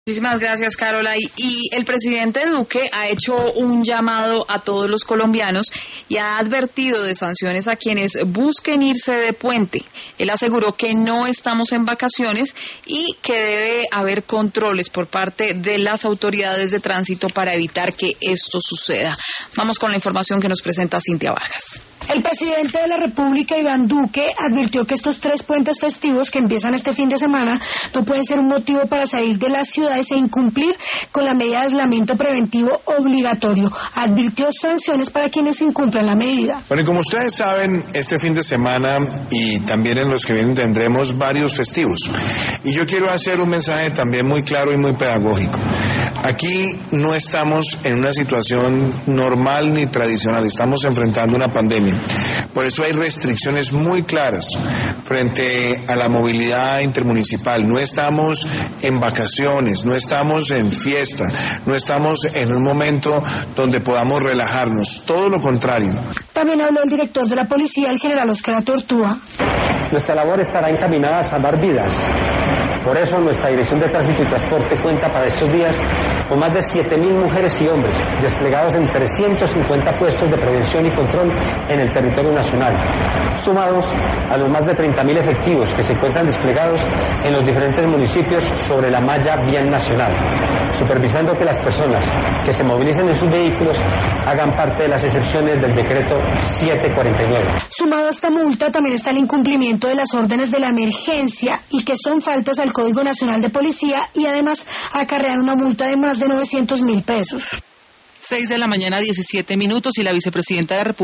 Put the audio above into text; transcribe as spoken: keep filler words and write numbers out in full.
Muchísimas gracias, Carola. Y, y el presidente Duque ha hecho un llamado a todos los colombianos y ha advertido de sanciones a quienes busquen irse de puente. Él aseguró que no estamos en vacaciones y que debe haber controles por parte de las autoridades de tránsito para evitar que esto suceda. Vamos con la información que nos presenta Cintia Vargas. El presidente de la República, Iván Duque, advirtió que estos tres puentes festivos que empiezan este fin de semana no pueden ser un motivo para salir de las ciudades e incumplir con la medida de aislamiento preventivo obligatorio. Advirtió sanciones para quienes incumplan la medida. Bueno, y como ustedes saben, este fin de semana y también en los que vienen tendremos varios festivos. Y yo quiero hacer un mensaje también muy claro y muy pedagógico. Aquí no estamos en una situación normal ni tradicional, estamos enfrentando una pandemia. Por eso hay restricciones muy claras frente a la movilidad intermunicipal. No estamos en vacaciones, no estamos en fiesta, no estamos en un momento donde podamos relajarnos, todo lo contrario. También habló el director de la policía, el general Óscar Atortúa. Nuestra labor estará encaminada a salvar vidas. Por eso nuestra Dirección de Tránsito y Transporte cuenta para estos días con más de siete mil mujeres y hombres desplegados en trescientos cincuenta puestos de prevención y control en el territorio nacional, sumados a los más de treinta mil efectivos que se encuentran desplegados en los diferentes municipios sobre la malla vial nacional, supervisando que las personas que se movilicen en sus vehículos hagan parte de las excepciones del decreto setecientos cuarenta y nueve. Sumado a esta multa también está el incumplimiento de las órdenes de la emergencia y que son faltas al Código Nacional de Policía y además acarrean una multa de más de novecientos mil pesos. seis de la mañana, diecisiete minutos, y la vicepresidenta de la República